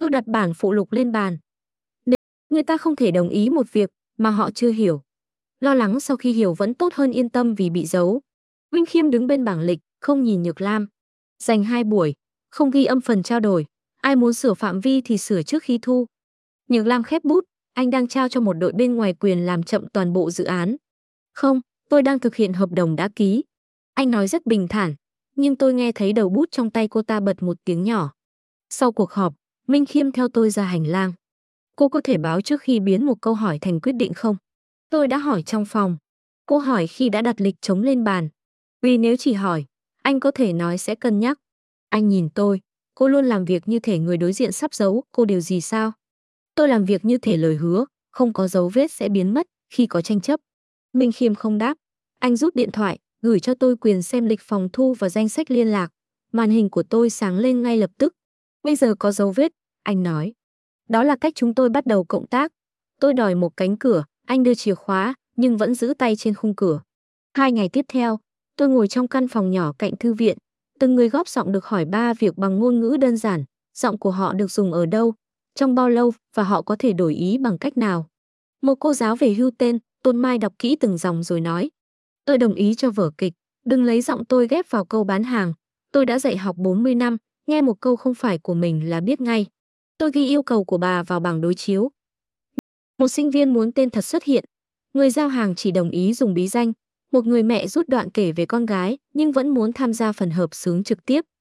Tôi đặt bản phụ lục lên bàn. Nếu người ta không thể đồng ý một việc mà họ chưa hiểu. Lo lắng sau khi hiểu vẫn tốt hơn yên tâm vì bị giấu. Minh Khiêm đứng bên bảng lịch, không nhìn Nhược Lam. Dành 2 buổi, không ghi âm phần trao đổi. Ai muốn sửa phạm vi thì sửa trước khi thu. Nhược Lam khép bút, anh đang trao cho một đội bên ngoài quyền làm chậm toàn bộ dự án. Không, tôi đang thực hiện hợp đồng đã ký. Anh nói rất bình thản, nhưng tôi nghe thấy đầu bút trong tay cô ta bật một tiếng nhỏ. Sau cuộc họp, Minh Khiêm theo tôi ra hành lang. Cô có thể báo trước khi biến một câu hỏi thành quyết định không? Tôi đã hỏi trong phòng. Cô hỏi khi đã đặt lịch trống lên bàn. Vì nếu chỉ hỏi, anh có thể nói sẽ cân nhắc. Anh nhìn tôi, cô luôn làm việc như thể người đối diện sắp giấu cô điều gì sao? Tôi làm việc như thể lời hứa, không có dấu vết sẽ biến mất khi có tranh chấp. Minh Khiêm không đáp. Anh rút điện thoại, gửi cho tôi quyền xem lịch phòng thu và danh sách liên lạc. Màn hình của tôi sáng lên ngay lập tức. Bây giờ có dấu vết, anh nói. Đó là cách chúng tôi bắt đầu cộng tác. Tôi đòi một cánh cửa, anh đưa chìa khóa, nhưng vẫn giữ tay trên khung cửa. 2 ngày tiếp theo, tôi ngồi trong căn phòng nhỏ cạnh thư viện. Từng người góp giọng được hỏi 3 việc bằng ngôn ngữ đơn giản. Giọng của họ được dùng ở đâu, trong bao lâu và họ có thể đổi ý bằng cách nào. Một cô giáo về hưu tên Tôn Mai đọc kỹ từng dòng rồi nói. Tôi đồng ý cho vở kịch, đừng lấy giọng tôi ghép vào câu bán hàng. Tôi đã dạy học 40 năm, nghe một câu không phải của mình là biết ngay. Tôi ghi yêu cầu của bà vào bảng đối chiếu. Một sinh viên muốn tên thật xuất hiện. Người giao hàng chỉ đồng ý dùng bí danh. Một người mẹ rút đoạn kể về con gái nhưng vẫn muốn tham gia phần hợp xướng trực tiếp.